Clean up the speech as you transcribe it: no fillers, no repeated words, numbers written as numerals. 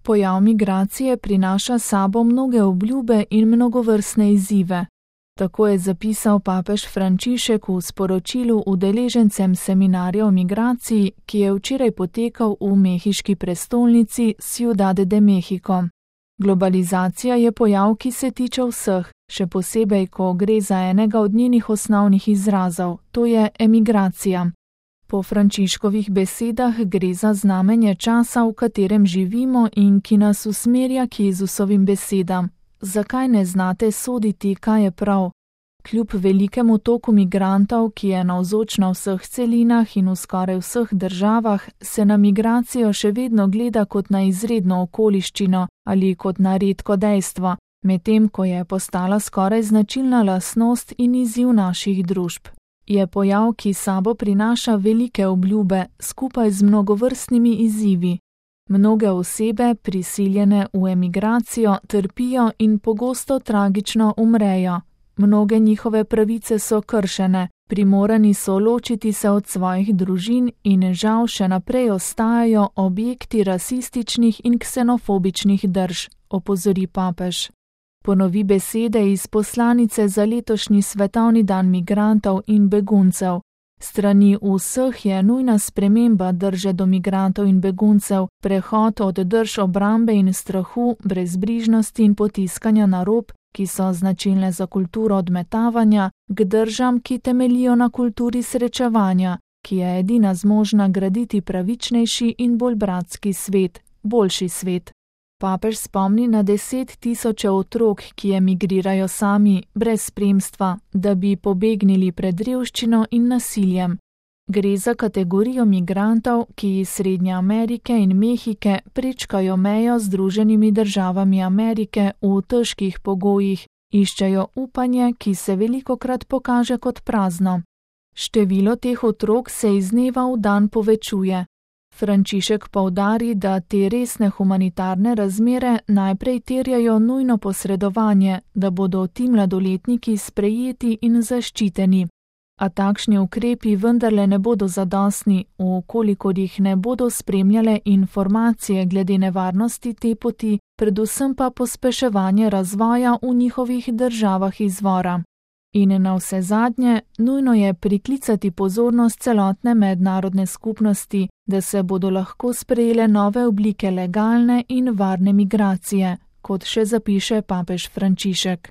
Pojav migracije prinaša sabo mnoge obljube in mnogovrstne izzive. Tako je zapisal papež Frančišek v sporočilu udeležencem seminarja o migraciji, ki je včeraj potekal v mehiški prestolnici Ciudad de México. Globalizacija je pojav, ki se tiče vseh, še posebej, ko gre za enega od njenih osnovnih izrazov, to je emigracija. Po Frančiškovih besedah gre za znamenje časa, v katerem živimo in ki nas usmerja k Jezusovim besedam. Zakaj ne znate soditi, kaj je prav? Kljub velikemu toku migrantov, ki je navzoč na vseh celinah in v skoraj vseh državah, se na migracijo še vedno gleda kot na izredno okoliščino ali kot na redko dejstvo, medtem ko je postala skoraj značilna lastnost in izziv naših družb. Je pojav, ki sabo prinaša velike obljube, skupaj z mnogovrstnimi izzivi. Mnoge osebe, prisiljene v emigracijo, trpijo in pogosto tragično umrejo. Mnoge njihove pravice so kršene, primorani so ločiti se od svojih družin in žal še naprej ostajajo objekti rasističnih in ksenofobičnih drž, opozori papež. Ponovi besede iz poslanice za letošnji svetovni dan migrantov in beguncev. Strani vseh je nujna sprememba drže do migrantov in beguncev, prehod od drž obrambe in strahu, brezbrižnosti in potiskanja na rob, ki so značilne za kulturo odmetavanja, k držam, ki temeljijo na kulturi srečevanja, ki je edina zmožna graditi pravičnejši in bolj bratski svet, boljši svet. Papež spomni na 10 000 otrok, ki emigrirajo sami, brez spremstva, da bi pobegnili pred revščino in nasiljem. Gre za kategorijo migrantov, ki iz Srednje Amerike in Mehike prečkajo mejo z Združenimi državami Amerike v težkih pogojih, iščejo upanje, ki se velikokrat pokaže kot prazno. Število teh otrok se iz dneva v dan povečuje. Frančišek poudari, da te resne humanitarne razmere najprej terjajo nujno posredovanje, da bodo ti mladoletniki sprejeti in zaščiteni. A takšni ukrepi vendarle ne bodo zadostni, kolikor jih ne bodo spremljale informacije glede nevarnosti te poti, predvsem pa pospeševanje razvoja v njihovih državah izvora. In navsezadnje, nujno je priklicati pozornost celotne mednarodne skupnosti, da se bodo lahko sprejele nove oblike legalne in varne migracije, kot še zapiše papež Frančišek.